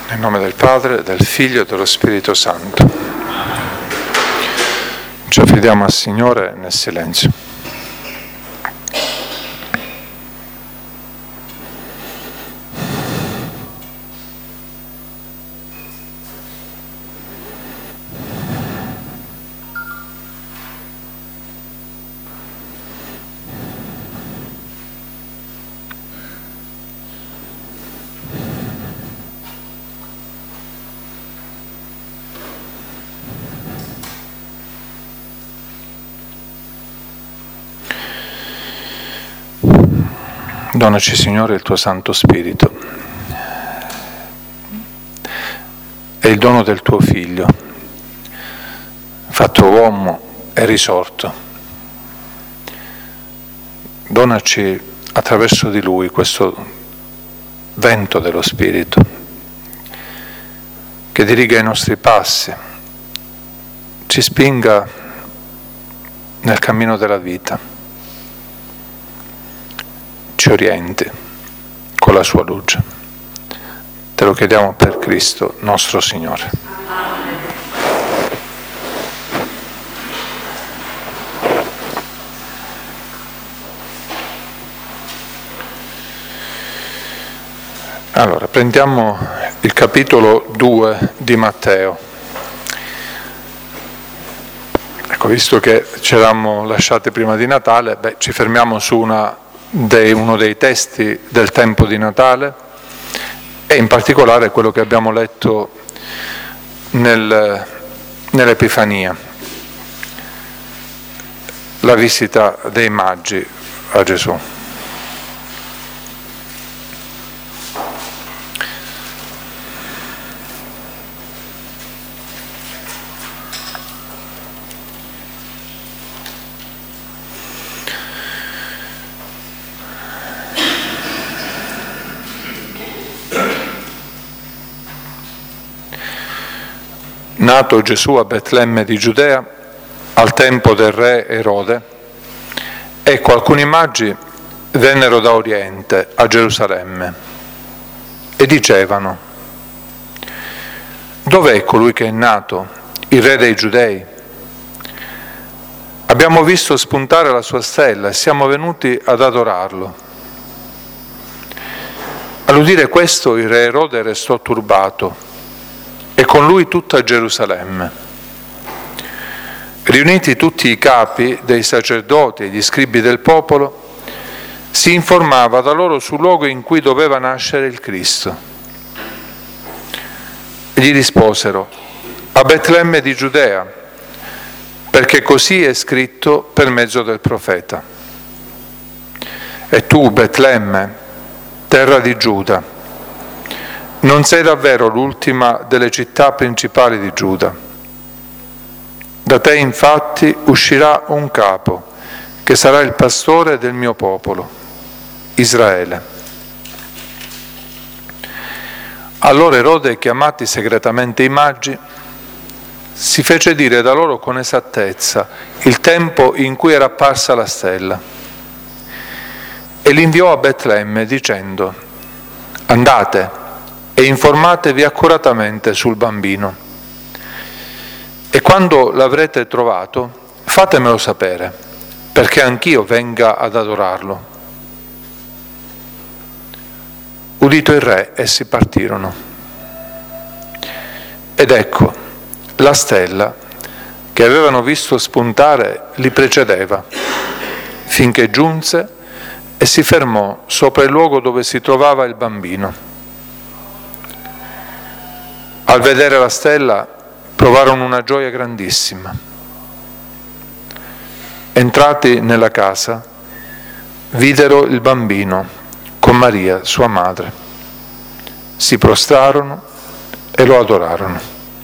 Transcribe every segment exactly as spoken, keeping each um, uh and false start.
Nel nome del Padre, del Figlio e dello Spirito Santo. Ci affidiamo al Signore nel silenzio. Donaci, Signore, il tuo Santo Spirito e il dono del tuo Figlio, fatto uomo e risorto. Donaci attraverso di Lui questo vento dello Spirito che diriga i nostri passi, ci spinga nel cammino della vita, ci orienti con la sua luce. Te lo chiediamo per Cristo nostro Signore. Allora, prendiamo il capitolo due di Matteo. Ecco, visto che ci eravamo lasciati prima di Natale, beh, ci fermiamo su una Dei, uno dei testi del tempo di Natale e in particolare quello che abbiamo letto nel, nell'Epifania, la visita dei Magi a Gesù. Nato Gesù a Betlemme di Giudea, al tempo del re Erode, ecco alcuni magi vennero da Oriente a Gerusalemme e dicevano: dov'è colui che è nato, il re dei Giudei? Abbiamo visto spuntare la sua stella e siamo venuti ad adorarlo. All'udire questo il re Erode restò turbato e con lui tutta Gerusalemme. Riuniti tutti i capi dei sacerdoti e gli scribi del popolo, si informava da loro sul luogo in cui doveva nascere il Cristo. E gli risposero: a Betlemme di Giudea, perché così è scritto per mezzo del profeta. E tu, Betlemme, terra di Giuda, non sei davvero l'ultima delle città principali di Giuda. Da te infatti uscirà un capo, che sarà il pastore del mio popolo, Israele. Allora Erode, chiamati segretamente i magi, si fece dire da loro con esattezza il tempo in cui era apparsa la stella e li inviò a Betlemme dicendo: andate e informatevi accuratamente sul bambino. E quando l'avrete trovato, fatemelo sapere, perché anch'io venga ad adorarlo. Udito il re, essi partirono. Ed ecco, la stella che avevano visto spuntare li precedeva, finché giunse e si fermò sopra il luogo dove si trovava il bambino. Al vedere la stella provarono una gioia grandissima. Entrati nella casa, videro il bambino con Maria, sua madre. Si prostrarono e lo adorarono.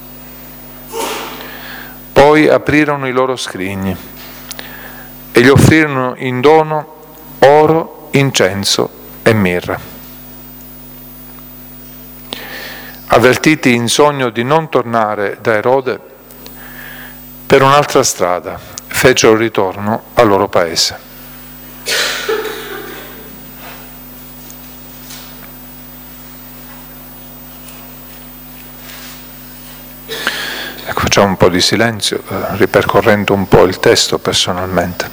Poi aprirono i loro scrigni e gli offrirono in dono oro, incenso e mirra. Avvertiti in sogno di non tornare da Erode, per un'altra strada fecero ritorno al loro paese. Ecco, facciamo un po' di silenzio, eh, ripercorrendo un po' il testo personalmente.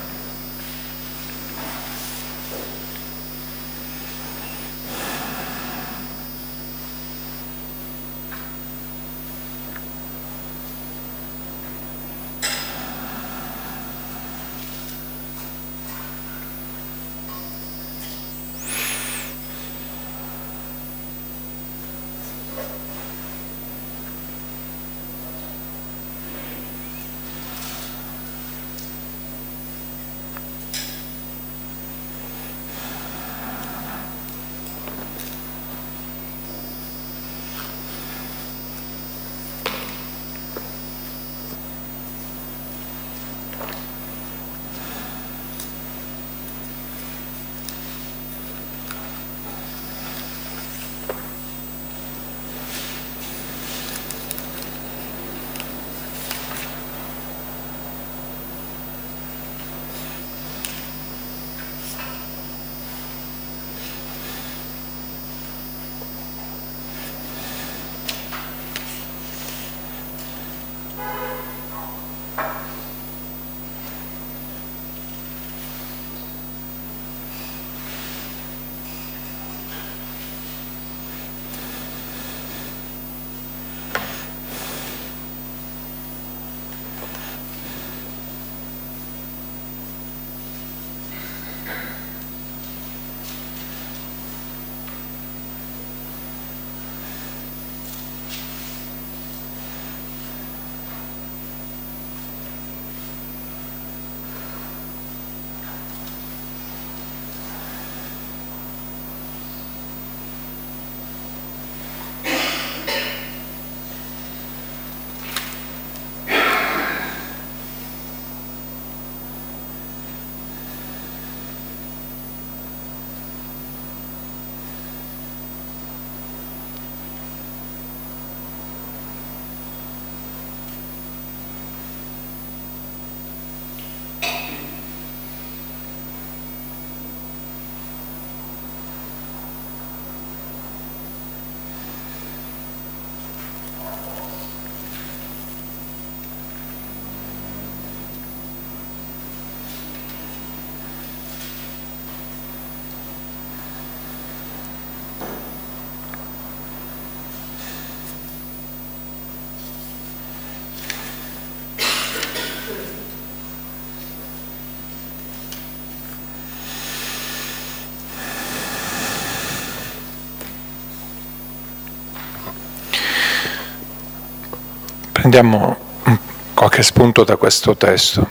Prendiamo qualche spunto da questo testo.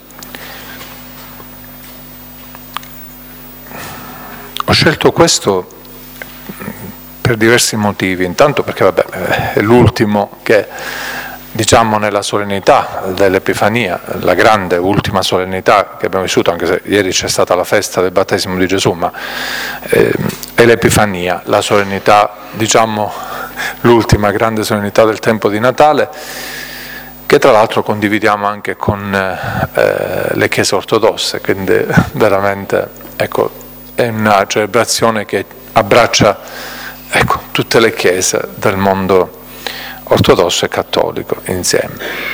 Ho scelto questo per diversi motivi. Intanto perché vabbè, è l'ultimo che, diciamo, nella solennità dell'Epifania, la grande ultima solennità che abbiamo vissuto, anche se ieri c'è stata la festa del battesimo di Gesù, ma eh, è l'Epifania, la solennità, diciamo, l'ultima grande solennità del tempo di Natale, che tra l'altro condividiamo anche con eh, le chiese ortodosse, quindi veramente, ecco, è una celebrazione che abbraccia, ecco, tutte le chiese del mondo ortodosso e cattolico insieme.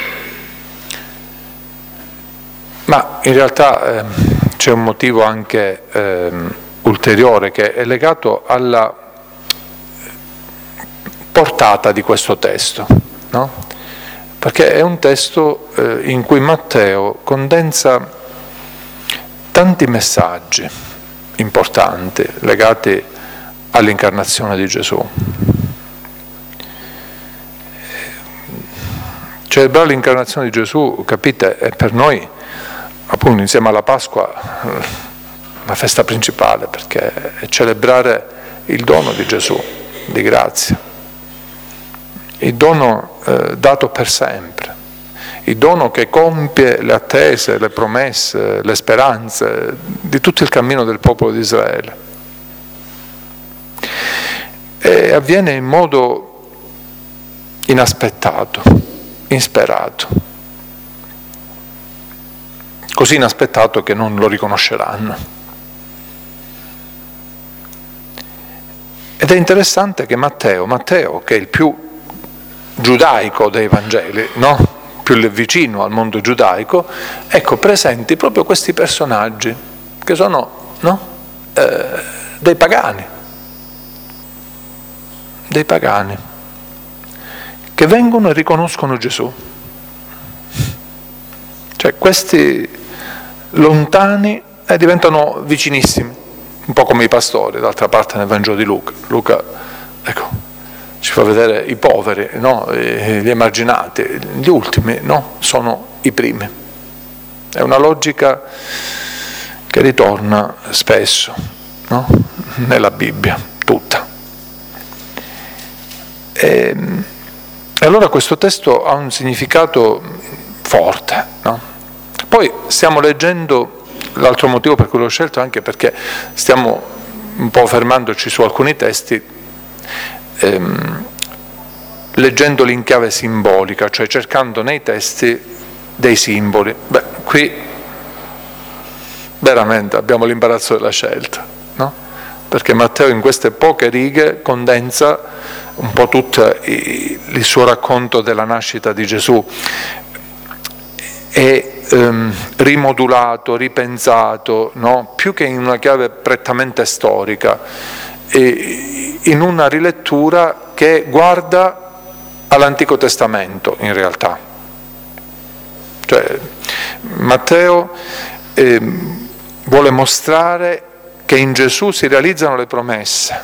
Ma in realtà eh, c'è un motivo anche eh, ulteriore che è legato alla portata di questo testo, no? Perché è un testo eh, in cui Matteo condensa tanti messaggi importanti legati all'incarnazione di Gesù. Celebrare l'incarnazione di Gesù, capite, è per noi, appunto, insieme alla Pasqua, la festa principale, perché è celebrare il dono di Gesù, di grazia. Il dono eh, dato per sempre, il dono che compie le attese, le promesse, le speranze di tutto il cammino del popolo di Israele. E avviene in modo inaspettato, insperato, così inaspettato che non lo riconosceranno. Ed è interessante che Matteo, Matteo che è il più giudaico dei Vangeli, no? più vicino al mondo giudaico, ecco, presenti proprio questi personaggi che sono, no? eh, dei pagani, dei pagani, che vengono e riconoscono Gesù. Cioè questi lontani eh, diventano vicinissimi, un po' come i pastori, d'altra parte nel Vangelo di Luca. Luca, ecco, ci fa vedere i poveri, no? Gli emarginati, gli ultimi, no? Sono i primi. È una logica che ritorna spesso, no? Nella Bibbia, tutta. E, e allora questo testo ha un significato forte, no? Poi stiamo leggendo, l'altro motivo per cui l'ho scelto, anche perché stiamo un po' fermandoci su alcuni testi, ehm, leggendoli in chiave simbolica, cioè cercando nei testi dei simboli. Beh, qui veramente abbiamo l'imbarazzo della scelta, no? Perché Matteo in queste poche righe condensa un po' tutto il suo racconto della nascita di Gesù. È ehm, rimodulato, ripensato, no? Più che in una chiave prettamente storica, e in una rilettura che guarda all'Antico Testamento in realtà. Cioè, Matteo eh, vuole mostrare che in Gesù si realizzano le promesse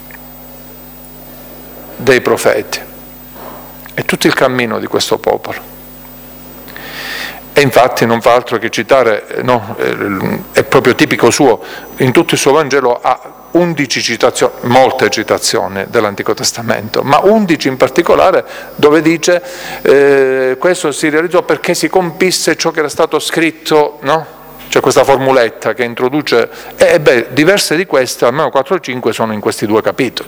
dei profeti e tutto il cammino di questo popolo. E infatti non fa altro che citare, no, è proprio tipico suo, in tutto il suo Vangelo ha undici citazioni, molte citazioni dell'Antico Testamento, ma undici in particolare dove dice eh, questo si realizzò perché si compisse ciò che era stato scritto, no? C'è questa formuletta che introduce, e eh, beh, diverse di queste, almeno quattro o cinque, sono in questi due capitoli.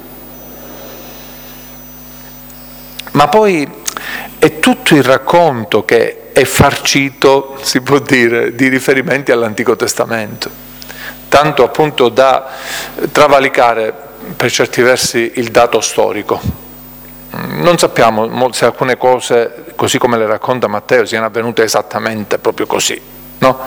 Ma poi è tutto il racconto che è farcito, si può dire, di riferimenti all'Antico Testamento, tanto appunto da travalicare per certi versi il dato storico. Non sappiamo se alcune cose, così come le racconta Matteo, siano avvenute esattamente proprio così, no?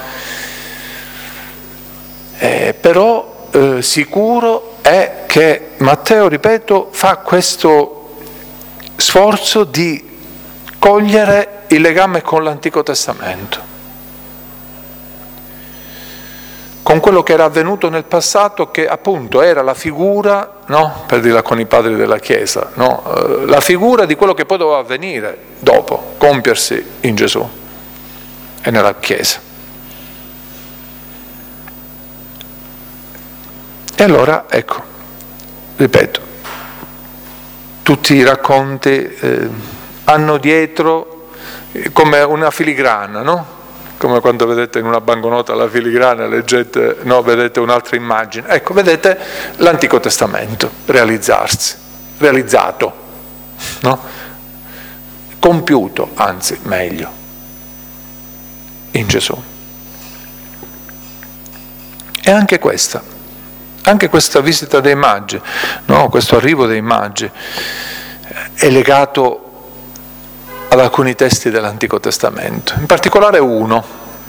Eh, però eh, sicuro è che Matteo, ripeto, fa questo sforzo di cogliere il legame con l'Antico Testamento, con quello che era avvenuto nel passato, che appunto era la figura, no? Per dirla con i padri della Chiesa, no? La figura di quello che poi doveva avvenire dopo, compiersi in Gesù e nella Chiesa. E allora, ecco, ripeto, tutti i racconti eh, hanno dietro come una filigrana, no? Come quando vedete in una banconota la filigrana, leggete, no, vedete un'altra immagine. Ecco, vedete l'Antico Testamento realizzarsi, realizzato, no? Compiuto, anzi, meglio, in Gesù. E anche questa, anche questa visita dei Magi, no? Questo arrivo dei Magi è legato ad alcuni testi dell'Antico Testamento, in particolare uno.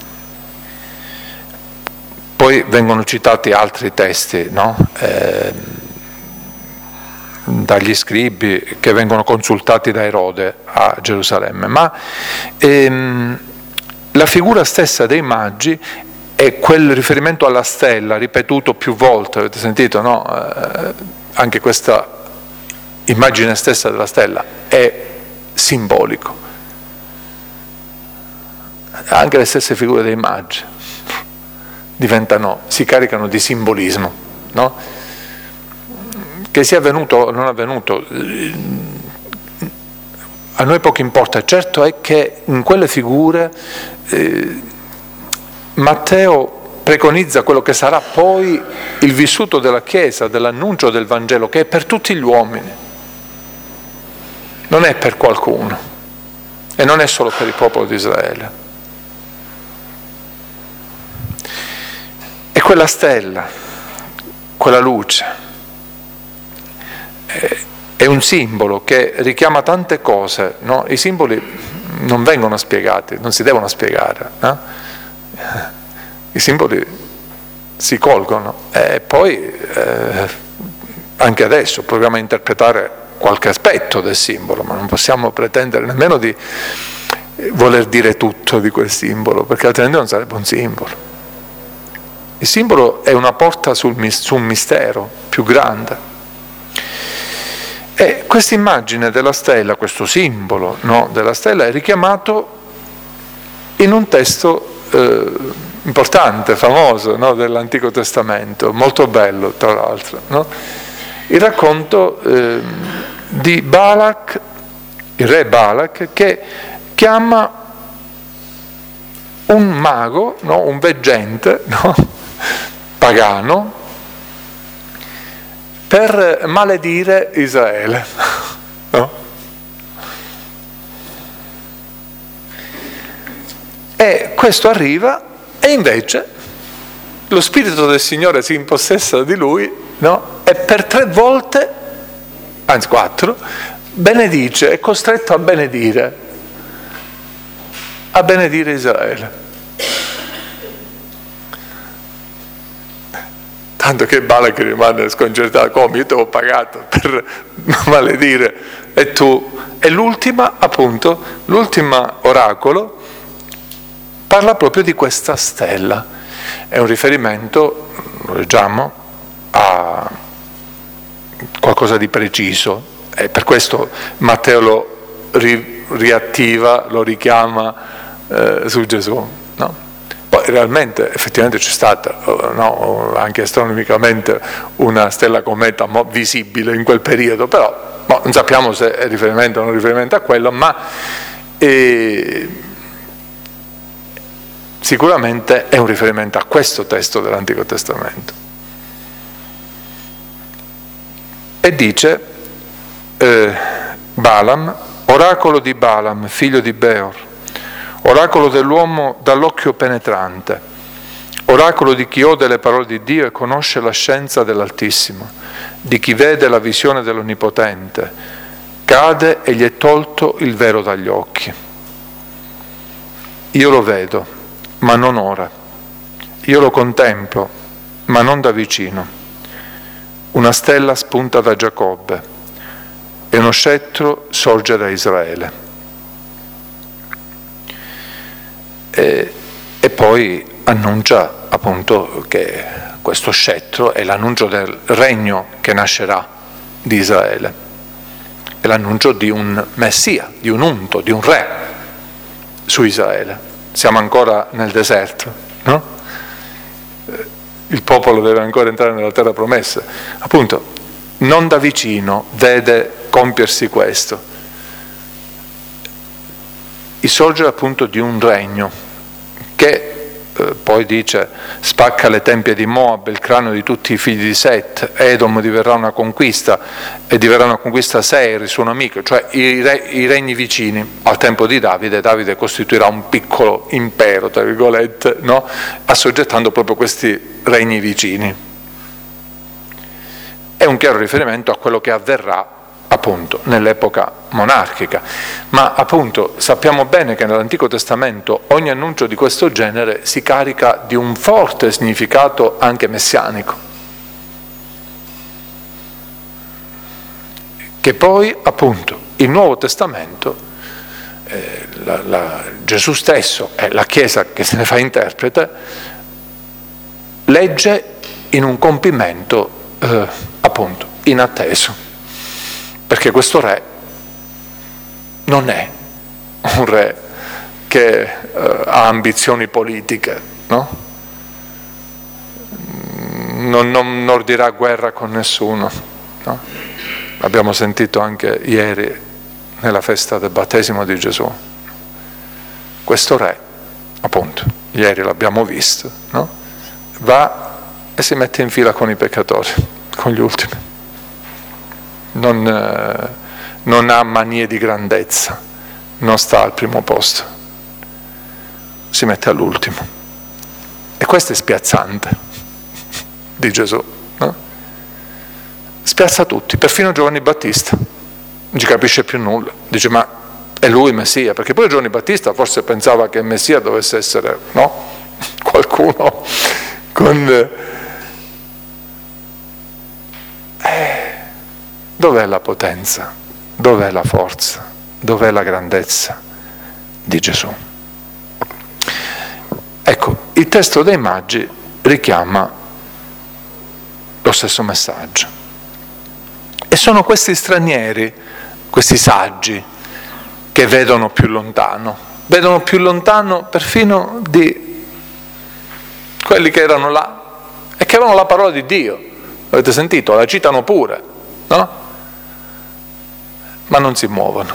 Poi vengono citati altri testi, no? eh, dagli scribi che vengono consultati da Erode a Gerusalemme, ma ehm, la figura stessa dei Magi è quel riferimento alla stella ripetuto più volte, avete sentito, no? Eh, anche questa immagine stessa della stella è simbolico. Anche le stesse figure dei Magi diventano, si caricano di simbolismo, no? Che sia avvenuto o non avvenuto, a noi poco importa. Certo è che in quelle figure eh, Matteo preconizza quello che sarà poi il vissuto della Chiesa, dell'annuncio del Vangelo, che è per tutti gli uomini, non è per qualcuno e non è solo per il popolo di Israele. E quella stella, quella luce, è un simbolo che richiama tante cose, no? I simboli non vengono spiegati, non si devono spiegare, no? I simboli si colgono e poi eh, anche adesso proviamo a interpretare qualche aspetto del simbolo, ma non possiamo pretendere nemmeno di voler dire tutto di quel simbolo, perché altrimenti non sarebbe un simbolo. Il simbolo è una porta sul, su un mistero più grande. E questa immagine della stella, questo simbolo, no, della stella è richiamato in un testo eh, importante, famoso, no, dell'Antico Testamento, molto bello tra l'altro, no? Il racconto eh, di Balak, il re Balak, che chiama un mago, no, un veggente, no, pagano, per maledire Israele, no? E questo arriva e invece lo Spirito del Signore si impossessa di lui, no? E per tre volte, anzi quattro, benedice, è costretto a benedire, a benedire Israele. Tanto che Balak rimane sconcertato, come io ti ho pagato per maledire e tu. E l'ultima, appunto, l'ultimo oracolo parla proprio di questa stella. È un riferimento, lo leggiamo, a qualcosa di preciso, e per questo Matteo lo ri- riattiva, lo richiama eh, su Gesù, no? Poi realmente, effettivamente c'è stata, no, anche astronomicamente, una stella cometa visibile in quel periodo, però no, non sappiamo se è riferimento o non riferimento a quello, ma eh, sicuramente è un riferimento a questo testo dell'Antico Testamento. E dice eh, Balaam, oracolo di Balaam, figlio di Beor, oracolo dell'uomo dall'occhio penetrante, oracolo di chi ode le parole di Dio e conosce la scienza dell'Altissimo, di chi vede la visione dell'Onnipotente, cade e gli è tolto il velo dagli occhi. Io lo vedo, ma non ora, io lo contemplo, ma non da vicino. Una stella spunta da Giacobbe e uno scettro sorge da Israele. E, e poi annuncia appunto che questo scettro è l'annuncio del regno che nascerà di Israele, è l'annuncio di un Messia, di un unto, di un re su Israele. Siamo ancora nel deserto, no? Il popolo deve ancora entrare nella terra promessa. Appunto, non da vicino vede compiersi questo. Il sorgere appunto di un regno che eh, poi dice spacca le tempie di Moab, il cranio di tutti i figli di Set, Edom diverrà una conquista e diverrà una conquista Seir, suo nemico, cioè i, re, i regni vicini al tempo di Davide. Davide costituirà un piccolo impero, tra virgolette, no? Assoggettando proprio questi regni vicini. È un chiaro riferimento a quello che avverrà appunto nell'epoca monarchica, ma appunto sappiamo bene che nell'Antico Testamento ogni annuncio di questo genere si carica di un forte significato anche messianico, che poi appunto il Nuovo Testamento, eh, la, la, Gesù stesso e la Chiesa che se ne fa interprete, legge in un compimento eh, appunto inatteso. Perché questo re non è un re che eh, ha ambizioni politiche, no? Non, non, non dirà guerra con nessuno, no? Abbiamo sentito anche ieri nella festa del battesimo di Gesù. Questo re, appunto, ieri l'abbiamo visto, no? Va e si mette in fila con i peccatori, con gli ultimi. Non, eh, non ha manie di grandezza, non sta al primo posto, si mette all'ultimo. E questo è spiazzante di Gesù, no? Spiazza tutti, perfino Giovanni Battista, non ci capisce più nulla, dice ma è lui Messia, perché poi Giovanni Battista forse pensava che il Messia dovesse essere, no? Qualcuno con... Eh, dov'è la potenza? Dov'è la forza? Dov'è la grandezza di Gesù? Ecco, il testo dei Magi richiama lo stesso messaggio. E sono questi stranieri, questi saggi, che vedono più lontano, vedono più lontano perfino di quelli che erano là e che avevano la parola di Dio. Avete sentito? La citano pure, no? Ma non si muovono.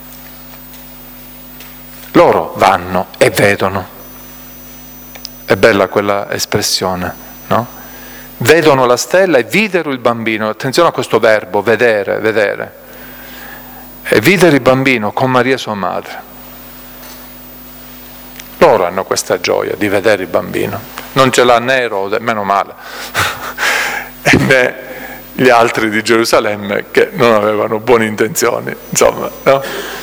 Loro vanno e vedono. È bella quella espressione, no? Vedono la stella e videro il bambino. Attenzione a questo verbo, vedere, vedere. E videro il bambino con Maria sua madre. Loro hanno questa gioia di vedere il bambino. Non ce l'ha né Erode, meno male, e né gli altri di Gerusalemme che non avevano buone intenzioni, insomma, no?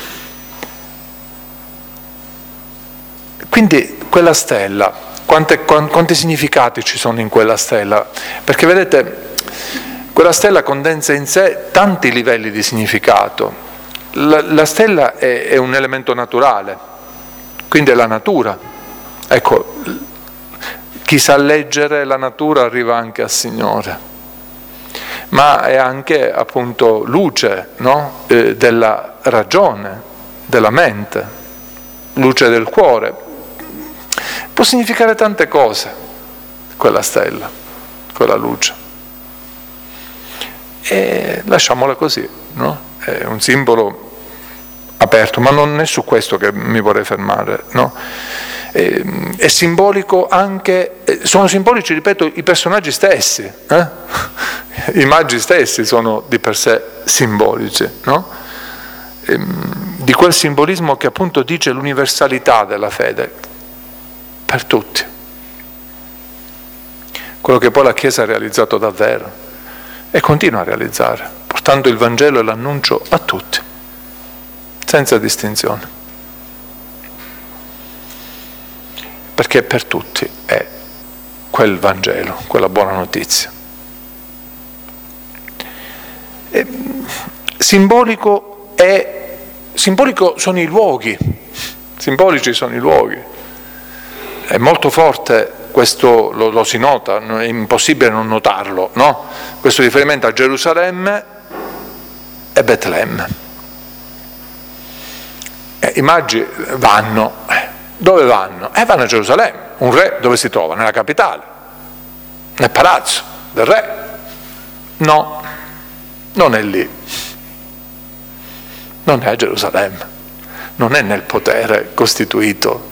Quindi quella stella, quante, quanti significati ci sono in quella stella? Perché vedete, quella stella condensa in sé tanti livelli di significato. La, la stella è, è un elemento naturale, quindi è la natura. Ecco, chi sa leggere la natura arriva anche al Signore, ma è anche appunto luce, no? eh, della ragione, della mente, luce del cuore. Può significare tante cose quella stella, quella luce. E lasciamola così, no? È un simbolo aperto, ma non è su questo che mi vorrei fermare, no? È, è simbolico anche, sono simbolici, ripeto, i personaggi stessi, eh? I magi stessi sono di per sé simbolici, no? E, di quel simbolismo che appunto dice l'universalità della fede per tutti, quello che poi la Chiesa ha realizzato davvero e continua a realizzare, portando il Vangelo e l'annuncio a tutti, senza distinzione, perché per tutti è quel Vangelo, quella buona notizia. E, simbolico è, simbolico sono i luoghi, simbolici sono i luoghi, è molto forte questo, lo, lo si nota, è impossibile non notarlo, no? Questo riferimento a Gerusalemme e Betlemme. Eh, I magi vanno, eh, dove vanno? Eh, vanno a Gerusalemme. Un re dove si trova? Nella capitale, nel palazzo del re. No, non è lì, non è a Gerusalemme, non è nel potere costituito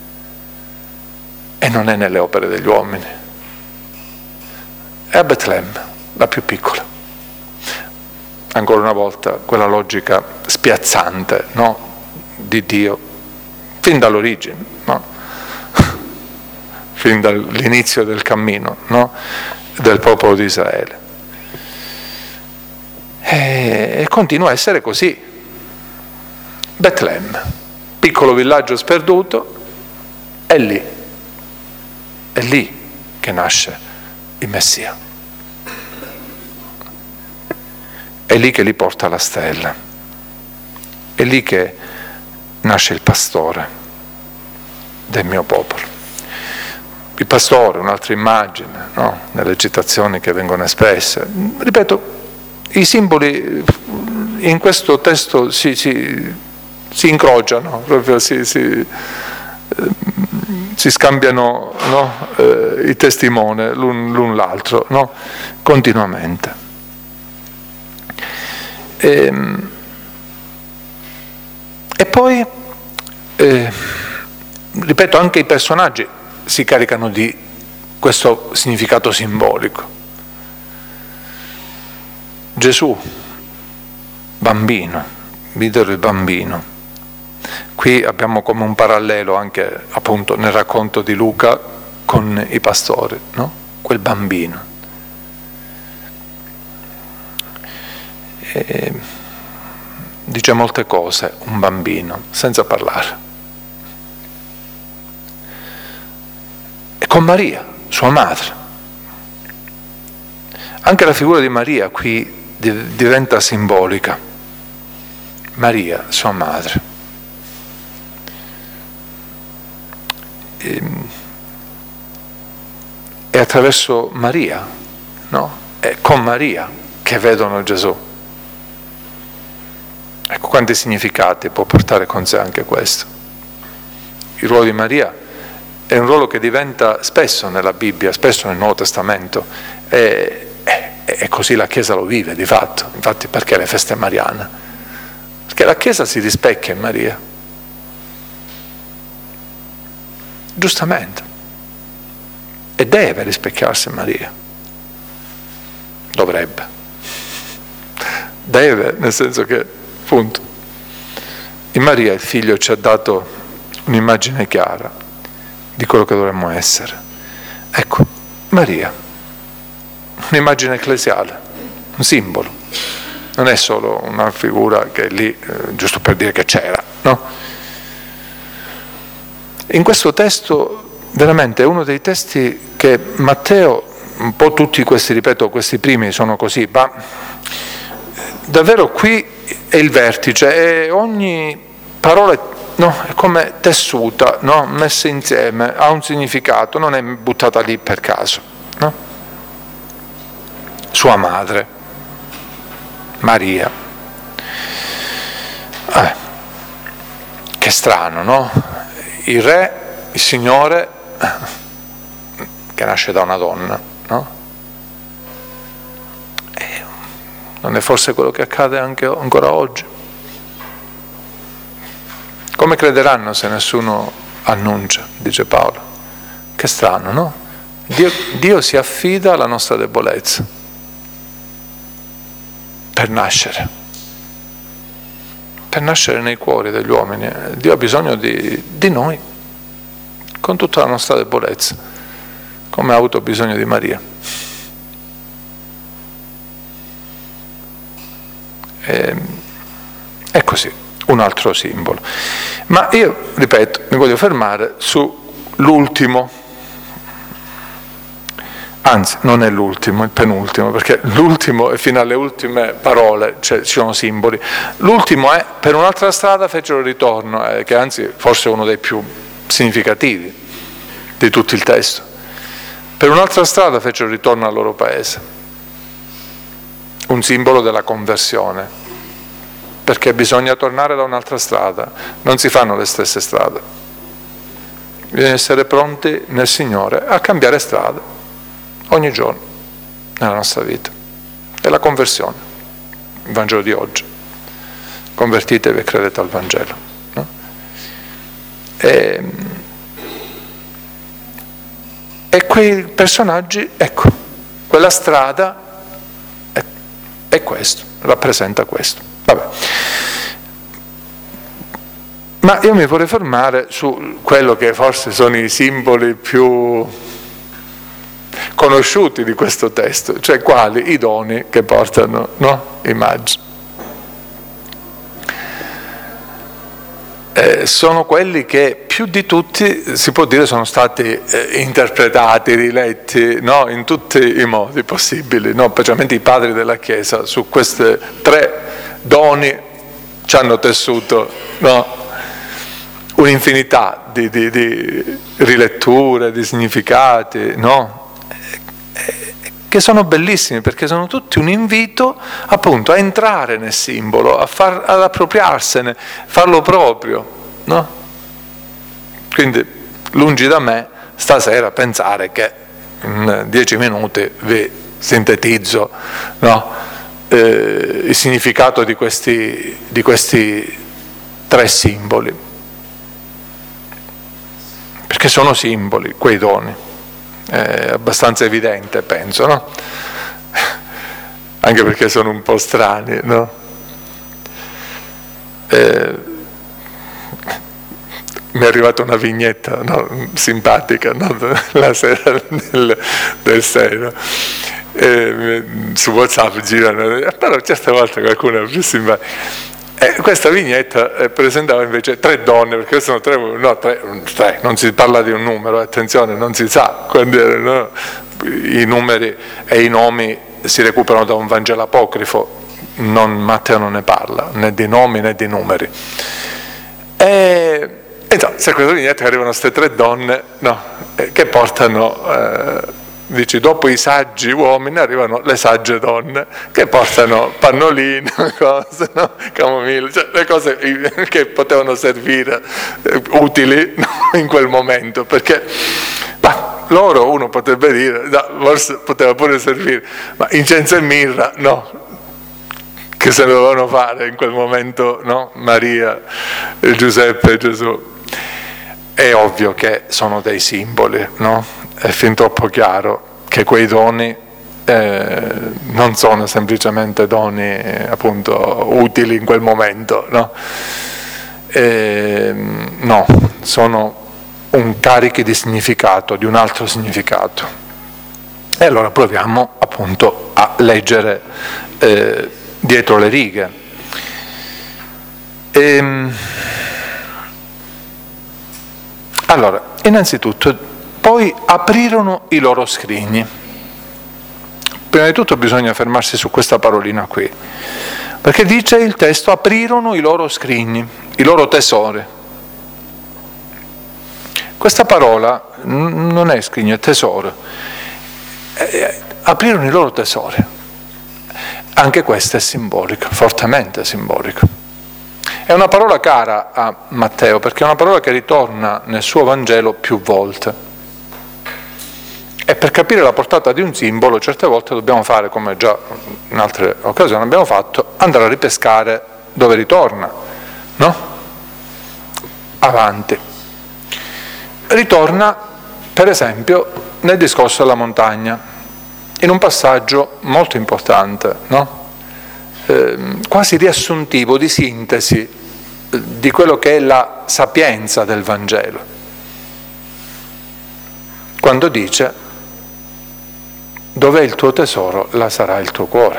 e non è nelle opere degli uomini, è a Betlemme, la più piccola. Ancora una volta quella logica spiazzante, no? Di Dio fin dall'origine, no? Fin dall'inizio del cammino, no? Del popolo di Israele, e, e continua a essere così. Betlemme, piccolo villaggio sperduto, è lì, è lì che nasce il Messia, è lì che li porta la stella, è lì che nasce il pastore del mio popolo. Il pastore, un'altra immagine, no? Nelle citazioni che vengono espresse. Ripeto, i simboli in questo testo si, si, si incrociano, proprio si, si, si scambiano, no? eh, i testimoni l'un, l'un l'altro, no? Continuamente. E, e poi, eh, ripeto, anche i personaggi si caricano di questo significato simbolico. Gesù, bambino, videro il bambino. Qui abbiamo come un parallelo anche appunto nel racconto di Luca con i pastori, no? Quel bambino. E dice molte cose un bambino senza parlare. E con Maria, sua madre. Anche la figura di Maria qui diventa simbolica. Maria, sua madre. E, è attraverso Maria, no? È con Maria che vedono Gesù. Ecco quanti significati può portare con sé anche questo. Il ruolo di Maria è un ruolo che diventa spesso nella Bibbia, spesso nel Nuovo Testamento, e, e, e così la Chiesa lo vive di fatto. Infatti perché le feste mariane? Perché la Chiesa si rispecchia in Maria, giustamente, e deve rispecchiarsi in Maria, dovrebbe, deve, nel senso che appunto in Maria il Figlio ci ha dato un'immagine chiara di quello che dovremmo essere. Ecco, Maria, un'immagine ecclesiale, un simbolo, non è solo una figura che è lì eh, giusto per dire che c'era, no? In questo testo veramente è uno dei testi che Matteo, un po' tutti questi, ripeto, questi primi sono così, ma davvero qui è il vertice, e ogni parola, no, è come tessuta, no, messa insieme, ha un significato, non è buttata lì per caso, no? Sua madre, Maria. Eh, che strano, no? Il re, il Signore, che nasce da una donna, no? Non è forse quello che accade anche ancora oggi? Come crederanno se nessuno annuncia, dice Paolo? Che strano, no? Dio, Dio si affida alla nostra debolezza per nascere, per nascere nei cuori degli uomini. Dio ha bisogno di, di noi, con tutta la nostra debolezza, come ha avuto bisogno di Maria. È così, un altro simbolo. Ma io, ripeto, mi voglio fermare sull'ultimo, anzi non è l'ultimo, il penultimo, perché l'ultimo è fino alle ultime parole, cioè ci sono simboli. L'ultimo è: per un'altra strada fecero ritorno, eh, che anzi forse è uno dei più significativi di tutto il testo. Per un'altra strada fecero ritorno al loro paese. Un simbolo della conversione, perché bisogna tornare da un'altra strada, non si fanno le stesse strade, bisogna essere pronti nel Signore a cambiare strada ogni giorno nella nostra vita. È la conversione, il Vangelo di oggi: convertitevi e credete al Vangelo, no? e, e quei personaggi, ecco, quella strada è questo, rappresenta questo. Vabbè. Ma io mi vorrei fermare su quello che forse sono i simboli più conosciuti di questo testo, cioè quali? I doni che portano, no? I magi. Eh, sono quelli che più di tutti, si può dire, sono stati eh, interpretati, riletti, no? In tutti i modi possibili, no? Specialmente i padri della Chiesa su questi tre doni ci hanno tessuto, no? Un'infinità di, di, di riletture, di significati, no? Eh, che sono bellissimi, perché sono tutti un invito appunto a entrare nel simbolo, a far, ad appropriarsene, farlo proprio, no? Quindi lungi da me stasera pensare che in dieci minuti vi sintetizzo, no? eh, il significato di questi, di questi tre simboli, perché sono simboli quei doni. È abbastanza evidente, penso, no? Anche perché sono un po' strani, no? Eh, mi è arrivata una vignetta, no? Simpatica, no? La sera del, del sei, no? Eh, su WhatsApp girano, però certe volte qualcuno è più simpatico. E questa vignetta presentava invece tre donne, perché sono tre, no, tre, tre, non si parla di un numero, attenzione, non si sa quando erano, i numeri e i nomi si recuperano da un Vangelo apocrifo, non, Matteo non ne parla, né di nomi né di numeri. E, e no, se questa vignetta arrivano queste tre donne, no, che portano... Eh, dici, dopo i saggi uomini arrivano le sagge donne che portano pannolini, cose, no? Camomilla, cioè le cose che potevano servire eh, utili, no? In quel momento, perché ma, loro uno potrebbe dire, no, forse poteva pure servire, ma incenso e mirra no, che se ne dovevano fare in quel momento, no? Maria, Giuseppe e Gesù. È ovvio che sono dei simboli, no? È fin troppo chiaro che quei doni eh, non sono semplicemente doni eh, appunto utili in quel momento, no? Eh, no, sono un carichi di significato, di un altro significato. E allora proviamo appunto a leggere eh, dietro le righe. E, allora, innanzitutto, poi aprirono i loro scrigni. Prima di tutto bisogna fermarsi su questa parolina qui, perché dice il testo, aprirono i loro scrigni, i loro tesori. Questa parola n- non è scrigno, è tesoro. Eh, aprirono i loro tesori. Anche questo è simbolico, fortemente simbolico. È una parola cara a Matteo, perché è una parola che ritorna nel suo Vangelo più volte. E per capire la portata di un simbolo, certe volte dobbiamo fare, come già in altre occasioni abbiamo fatto, andare a ripescare dove ritorna, no? Avanti. Ritorna, per esempio, nel discorso della montagna, in un passaggio molto importante, no? Eh, quasi riassuntivo, di sintesi eh, di quello che è la sapienza del Vangelo, quando dice: dov'è il tuo tesoro, là sarà il tuo cuore.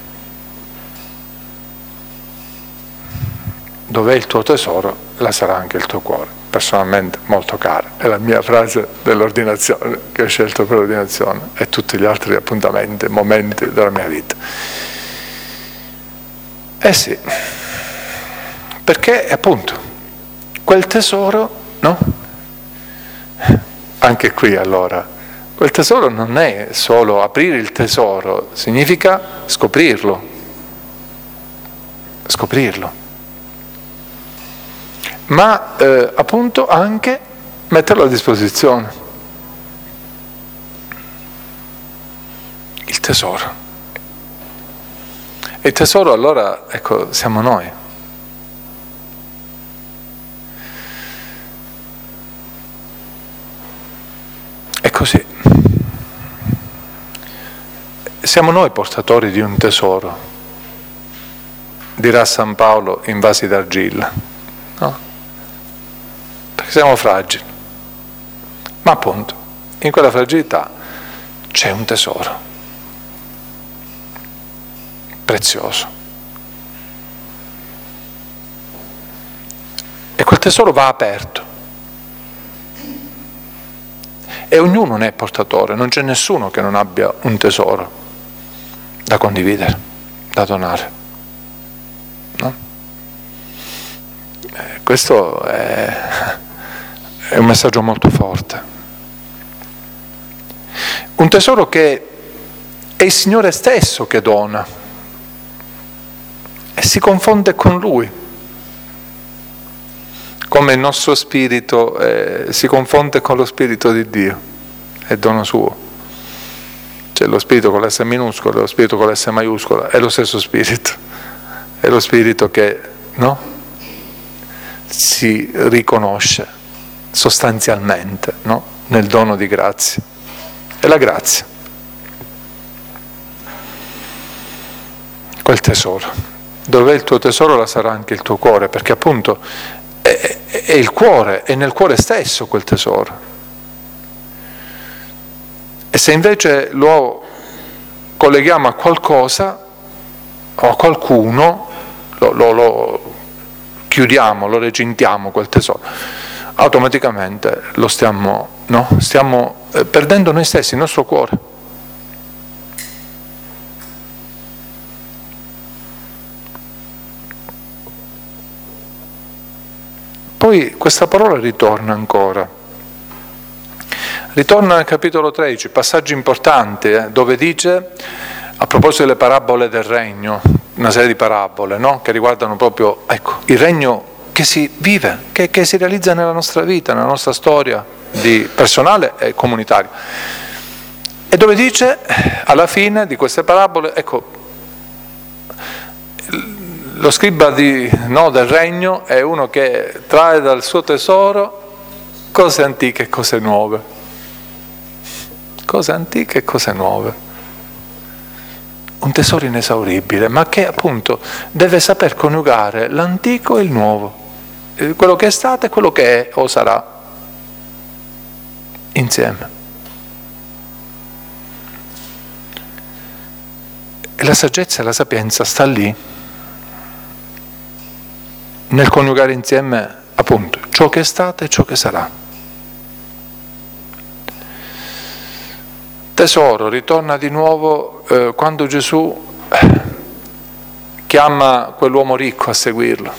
Dov'è il tuo tesoro, là sarà anche il tuo cuore. Personalmente molto cara, è la mia frase dell'ordinazione, che ho scelto per l'ordinazione, e tutti gli altri appuntamenti, momenti della mia vita. Eh sì, perché appunto quel tesoro, no? Anche qui allora, quel tesoro non è solo aprire il tesoro, significa scoprirlo, scoprirlo, ma eh, appunto anche metterlo a disposizione. Il tesoro. Il tesoro allora, ecco, siamo noi. È così. Siamo noi portatori di un tesoro, dirà San Paolo, in vasi d'argilla, no? Perché siamo fragili. Ma appunto, in quella fragilità c'è un tesoro prezioso. E quel tesoro va aperto. E ognuno ne è portatore, non c'è nessuno che non abbia un tesoro da condividere, da donare. No? Eh, questo è, è un messaggio molto forte. Un tesoro che è il Signore stesso che dona e si confonde con Lui, come il nostro spirito eh, si confonde con lo spirito di Dio, è dono suo. C'è lo spirito con l'S minuscola e lo spirito con l'S maiuscola, è lo stesso spirito, è lo spirito che, no? Si riconosce sostanzialmente, no? Nel dono di grazia. È la grazia, quel tesoro. Dov'è il tuo tesoro, là sarà anche il tuo cuore, perché appunto è, è, è il cuore, è nel cuore stesso quel tesoro. E se invece lo colleghiamo a qualcosa o a qualcuno, lo, lo, lo chiudiamo, lo recintiamo quel tesoro, automaticamente lo stiamo, no? stiamo eh, perdendo noi stessi, il nostro cuore. Poi questa parola ritorna ancora, ritorna nel capitolo tredici, passaggio importante, eh, dove dice, a proposito delle parabole del regno, una serie di parabole, no? Che riguardano proprio, ecco, il regno che si vive, che, che si realizza nella nostra vita, nella nostra storia di personale e comunitaria. E dove dice, alla fine di queste parabole, ecco, lo scriba di, no, del regno è uno che trae dal suo tesoro cose antiche e cose nuove. Cose antiche e cose nuove. Un tesoro inesauribile, ma che appunto deve saper coniugare l'antico e il nuovo, quello che è stato e quello che è o sarà, insieme. E la saggezza e la sapienza sta lì, nel coniugare insieme appunto ciò che è stato e ciò che sarà. Tesoro ritorna di nuovo eh, quando Gesù eh, chiama quell'uomo ricco a seguirlo.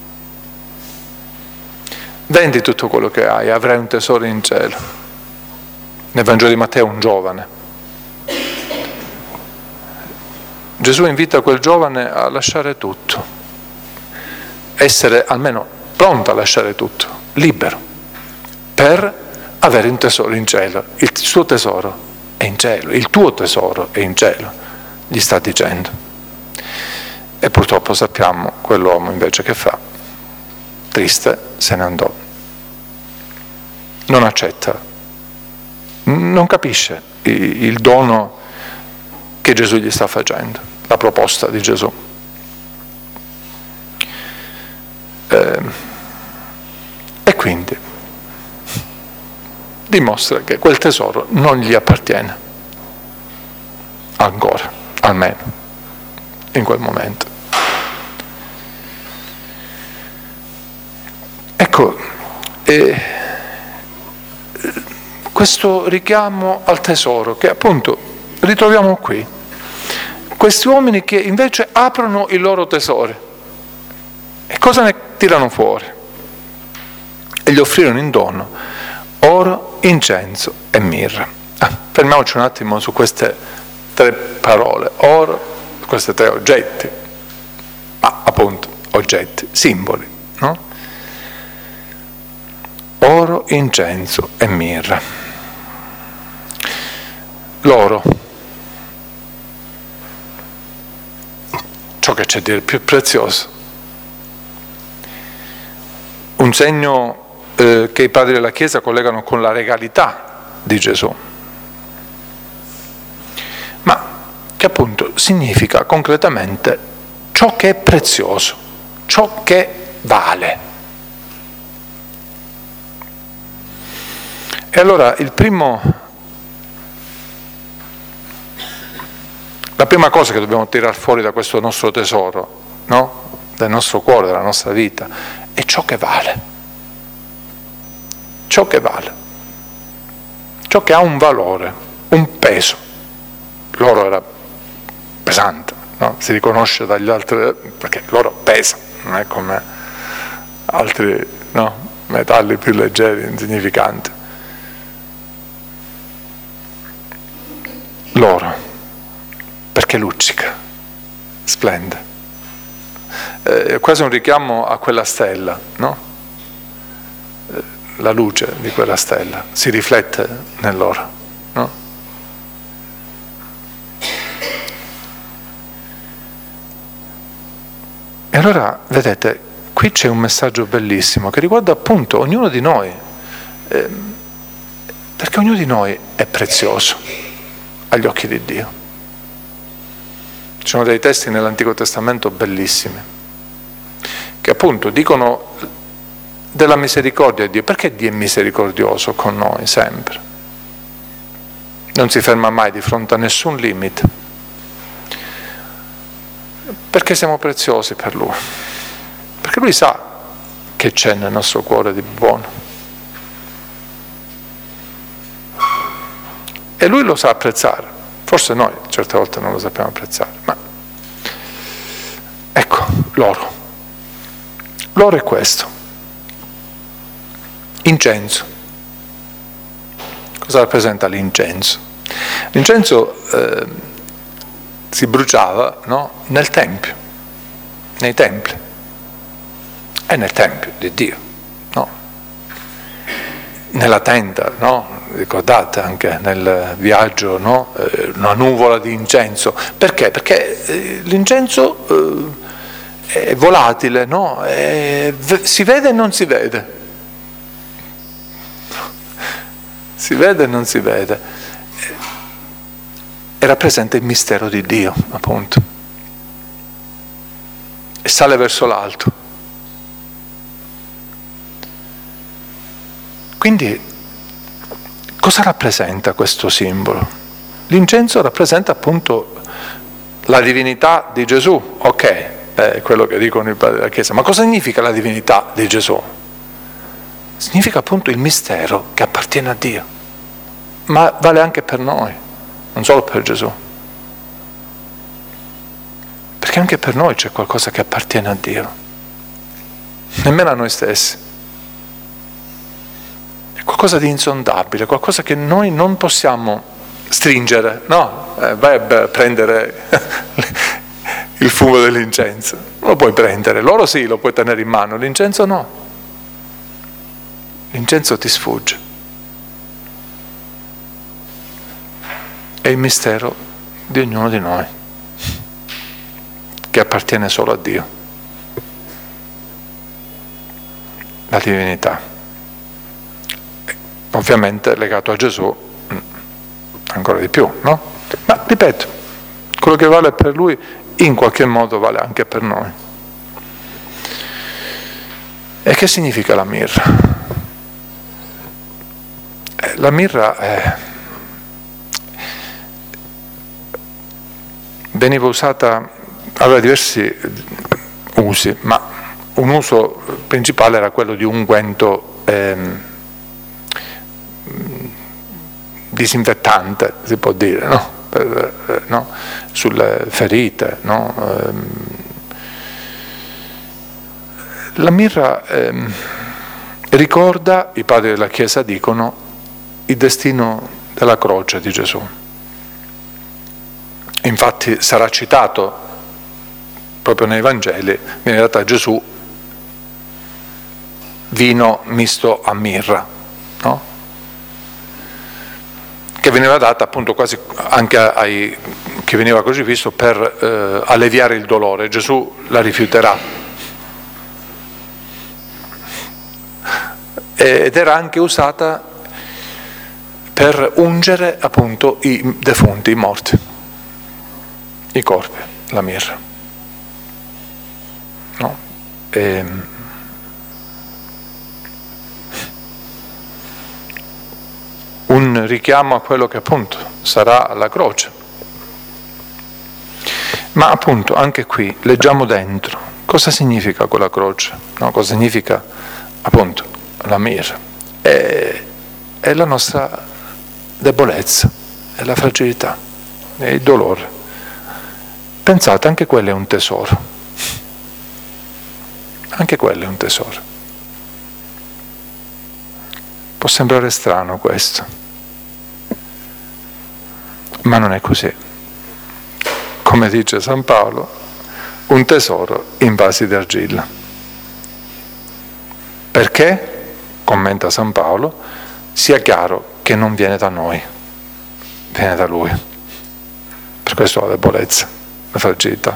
Vendi tutto quello che hai, avrai un tesoro in cielo. Nel Vangelo di Matteo un giovane. Gesù invita quel giovane a lasciare tutto, essere almeno pronto a lasciare tutto, libero, per avere un tesoro in cielo, il suo tesoro è in cielo, il tuo tesoro è in cielo, gli sta dicendo. E purtroppo sappiamo quell'uomo invece che fa, triste, se ne andò. Non accetta, non capisce il dono che Gesù gli sta facendo, la proposta di Gesù. Eh, e quindi dimostra che quel tesoro non gli appartiene, ancora, almeno, in quel momento. Ecco, eh, questo richiamo al tesoro, che appunto ritroviamo qui, questi uomini che invece aprono i loro tesori, e cosa ne tirano fuori? E gli offrirono in dono oro, incenso e mirra. Ah, fermiamoci un attimo su queste tre parole, oro, questi tre oggetti, ma appunto oggetti, simboli, no? Oro, incenso e mirra. L'oro, ciò che c'è di più prezioso, un segno eh, che i padri della Chiesa collegano con la regalità di Gesù, ma che appunto significa concretamente ciò che è prezioso, ciò che vale. E allora il primo, la prima cosa che dobbiamo tirare fuori da questo nostro tesoro, no? Del nostro cuore, della nostra vita, è ciò che vale. Ciò che vale. Ciò che ha un valore, un peso. L'oro era pesante, no? Si riconosce dagli altri, perché l'oro pesa, non è come altri, no? Metalli più leggeri, insignificanti. L'oro, perché luccica, splende. È quasi un richiamo a quella stella, no? La luce di quella stella si riflette nell'oro, no? E allora, vedete, qui c'è un messaggio bellissimo che riguarda appunto ognuno di noi, eh, perché ognuno di noi è prezioso agli occhi di Dio. Ci sono dei testi nell'Antico Testamento bellissimi, che appunto dicono della misericordia di Dio. Perché Dio è misericordioso con noi sempre? Non si ferma mai di fronte a nessun limite. Perché siamo preziosi per Lui. Perché Lui sa che c'è nel nostro cuore di buono. E lui lo sa apprezzare, forse noi certe volte non lo sappiamo apprezzare, ma ecco, l'oro. L'oro è questo. Incenso. Cosa rappresenta l'incenso? L'incenso eh, si bruciava, no? Nel Tempio, nei templi, e nel Tempio di Dio, no? Nella tenda, no? Ricordate anche nel viaggio, no? Eh, una nuvola di incenso. Perché? Perché eh, l'incenso eh, è volatile, no? È, si vede e non si vede. Si vede e non si vede. E rappresenta il mistero di Dio, appunto. E sale verso l'alto. Quindi, cosa rappresenta questo simbolo? L'incenso rappresenta appunto la divinità di Gesù, ok, è quello che dicono i padri della Chiesa, ma cosa significa la divinità di Gesù? Significa appunto il mistero che appartiene a Dio, ma vale anche per noi, non solo per Gesù, perché anche per noi c'è qualcosa che appartiene a Dio, nemmeno a noi stessi. È qualcosa di insondabile, qualcosa che noi non possiamo stringere, no? Eh, vai a prendere il fumo dell'incenso, non lo puoi prendere, l'oro sì, lo puoi tenere in mano, l'incenso no. L'incenso ti sfugge. È il mistero di ognuno di noi, che appartiene solo a Dio, la divinità. Ovviamente legato a Gesù ancora di più, no? Ma ripeto, quello che vale per lui in qualche modo vale anche per noi. E che significa la mirra? La mirra è... veniva usata, aveva diversi usi, ma un uso principale era quello di unguento ehm, disinfettante, si può dire, no? Per, no? Sulle ferite, no? La mirra ehm, ricorda, i padri della Chiesa dicono, il destino della croce di Gesù. Infatti sarà citato proprio nei Vangeli, viene dato a Gesù vino misto a mirra, no? Che veniva data appunto quasi anche ai che veniva crocifisso per eh, alleviare il dolore. Gesù la rifiuterà. Ed era anche usata per ungere appunto i defunti, i morti, i corpi, la mirra. No? E... un richiamo a quello che appunto sarà la croce. Ma appunto anche qui leggiamo dentro cosa significa quella croce, no? Cosa significa appunto la mirra. È, è la nostra debolezza, è la fragilità, è il dolore. Pensate, anche quello è un tesoro. Anche quello è un tesoro. Può sembrare strano questo, ma non è così. Come dice San Paolo, un tesoro in vasi d'argilla. Perché, commenta San Paolo, sia chiaro che non viene da noi, viene da Lui. Per questo la debolezza, la fragilità.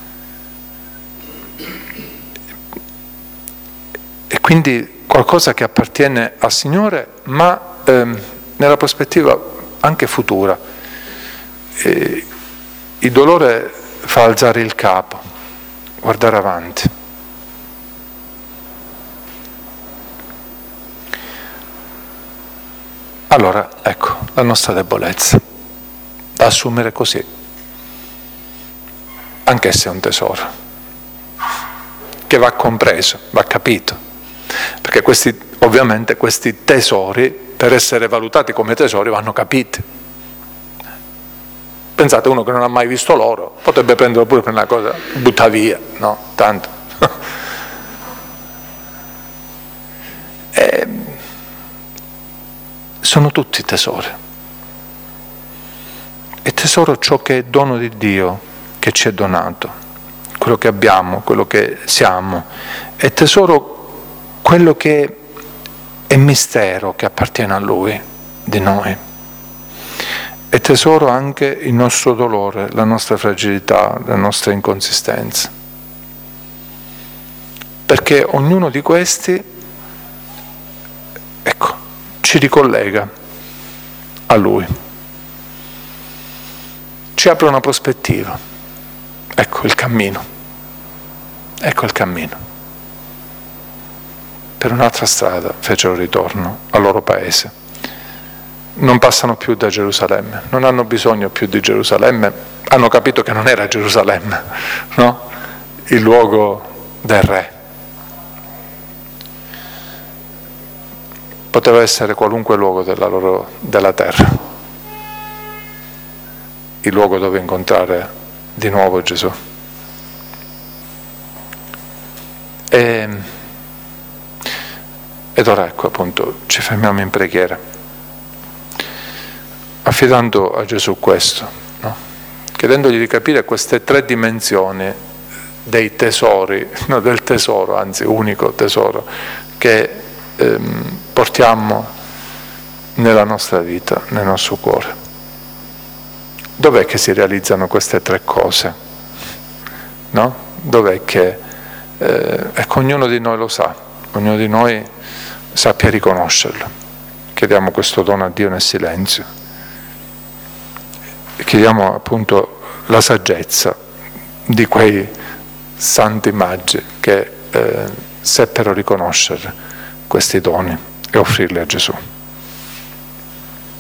E quindi qualcosa che appartiene al Signore, ma ehm, nella prospettiva anche futura. E il dolore fa alzare il capo, guardare avanti. Allora, ecco, la nostra debolezza, da assumere così, anche se è un tesoro, che va compreso, va capito. perché questi, ovviamente questi tesori, per essere valutati come tesori, vanno capiti. Pensate, uno che non ha mai visto l'oro potrebbe prenderlo pure per una cosa, butta via, no? Tanto. E sono tutti tesori. E tesoro ciò che è dono di Dio, che ci è donato, quello che abbiamo, quello che siamo. E tesoro quello che è mistero, che appartiene a Lui, di noi. E tesoro anche il nostro dolore, la nostra fragilità, la nostra inconsistenza. Perché ognuno di questi, ecco, ci ricollega a Lui. Ci apre una prospettiva. Ecco il cammino. Ecco il cammino. Per un'altra strada fecero ritorno al loro paese. Non passano più da Gerusalemme, non hanno bisogno più di Gerusalemme, hanno capito che non era Gerusalemme, no? Il luogo del re. Poteva essere qualunque luogo della loro della terra, il luogo dove incontrare di nuovo Gesù. E, ed ora ecco appunto ci fermiamo in preghiera, affidando a Gesù questo, no? Chiedendogli di capire queste tre dimensioni dei tesori, no, del tesoro, anzi unico tesoro, che ehm, portiamo nella nostra vita, nel nostro cuore. Dov'è che si realizzano queste tre cose? No? Dov'è che eh, ecco, ognuno di noi lo sa, ognuno di noi sappia riconoscerlo. Chiediamo questo dono a Dio nel silenzio. Chiediamo appunto la saggezza di quei santi magi che eh, seppero riconoscere questi doni e offrirli a Gesù.